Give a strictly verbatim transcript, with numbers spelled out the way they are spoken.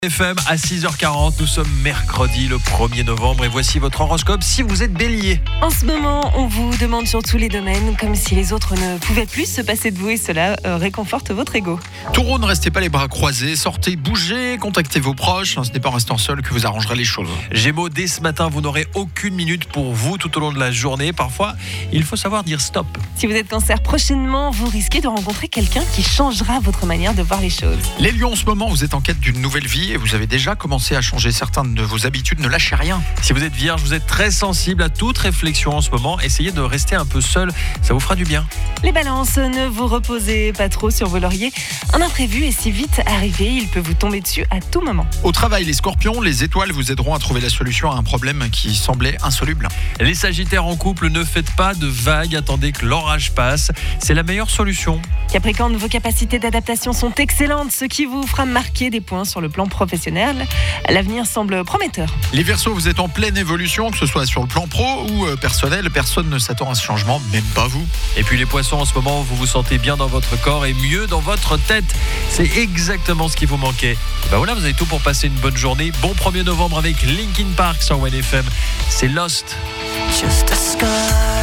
F M à six heures quarante, nous sommes mercredi le premier novembre et voici votre horoscope si vous êtes bélier. En ce moment, on vous demande sur tous les domaines, comme si les autres ne pouvaient plus se passer de vous et cela euh, réconforte votre ego. Taureau, ne restez pas les bras croisés, sortez, bougez, contactez vos proches, ce n'est pas en restant seul que vous arrangerez les choses. Gémeaux, dès ce matin, vous n'aurez aucune minute pour vous tout au long de la journée. Parfois, il faut savoir dire stop. Si vous êtes cancer, prochainement, vous risquez de rencontrer quelqu'un qui changera votre manière de voir les choses. Les lions, en ce moment, vous êtes en quête d'une nouvelle vie et vous avez déjà commencé à changer certaines de vos habitudes, ne lâchez rien. Si vous êtes vierge, vous êtes très sensible à toute réflexion en ce moment. Essayez de rester un peu seul, ça vous fera du bien. Les balances, ne vous reposez pas trop sur vos lauriers. Un imprévu est si vite arrivé, il peut vous tomber dessus à tout moment. Au travail, les scorpions, les étoiles vous aideront à trouver la solution à un problème qui semblait insoluble. Les sagittaires en couple, ne faites pas de vagues, attendez que l'orage passe. C'est la meilleure solution. Capricorne, vos capacités d'adaptation sont excellentes, ce qui vous fera marquer des points sur le plan professionnel. L'avenir semble prometteur. Les Verseaux, vous êtes en pleine évolution, que ce soit sur le plan pro ou euh, personnel. Personne ne s'attend à ce changement, même pas vous. Et puis les poissons, en ce moment, vous vous sentez bien dans votre corps et mieux dans votre tête. C'est exactement ce qui vous manquait. Ben voilà, vous avez tout pour passer une bonne journée. Bon premier novembre avec Linkin Park sur One F M. C'est Lost. Just a scar.